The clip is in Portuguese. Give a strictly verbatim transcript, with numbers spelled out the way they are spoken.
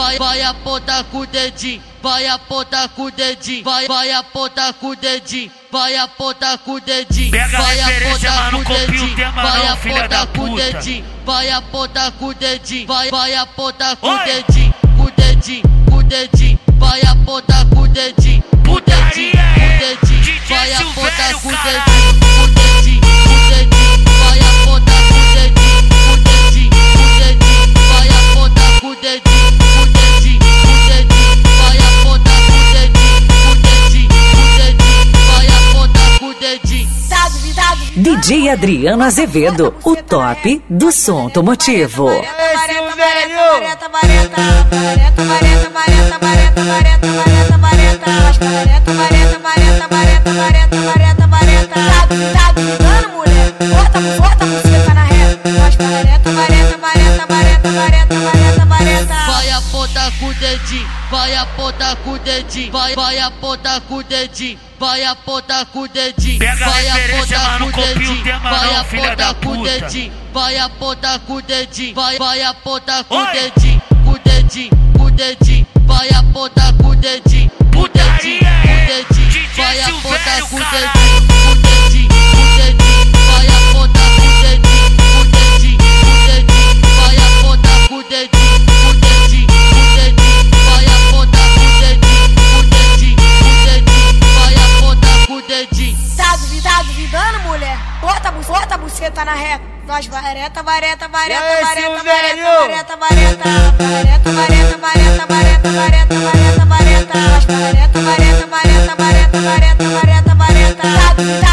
vai, vai apontar com o dedinho, vai apontar com o dedinho, vai, vai apontar com o dedinho, vai apontar com o dedinho, vai apontar com o dedinho, vai apontar com o dedinho, vai apontar com o dedinho, vai, vai apontar com o dedinho, com o dedinho, com o dedinho, vai apontar com o dedinho, com o dedinho, com o dedinho, vai apontar com o dedinho, com o dedinho, com o dedinho, vai apontar com o dedinho, com o dedinho, com o dedinho, vai apontar com o dedinho, com o dedinho, com o dedinho, vai apontar com o dedinho, com o dedinho, com o dedinho, vai apontar com o dedinho. D J Adriano Azevedo, o top do som automotivo. Esse velho! Vai apontar com o dedinho, vai apontar com o dedinho, vai, vai apontar com o dedinho, vai apontar com o dedinho, vai apontar com o dedinho, vai apontar com o dedinho, vai apontar com o dedinho, vai, vai apontar com o dedinho, com o dedinho, com o dedinho, vai apontar com o dedinho, com o dedinho, com o dedinho, vai apontar com o dedinho, com o dedinho, com o dedinho, vai apontar com o dedinho, com o dedinho, com o dedinho, vai apontar com o dedinho, com o dedinho, com o dedinho, vai apontar com o dedinho, com o dedinho, com o dedinho, vai apontar com o dedinho. Tá duvidando, tá duvidando, mulher? Bota, bota a buceta na reta. Nós vareta, vareta, vareta, vareta, vareta, vareta, vareta, vareta, vareta, vareta, vareta, vareta, vareta, vareta, nós vareta, vareta, vareta, vareta, vareta, vareta, vareta. Tá duvidando?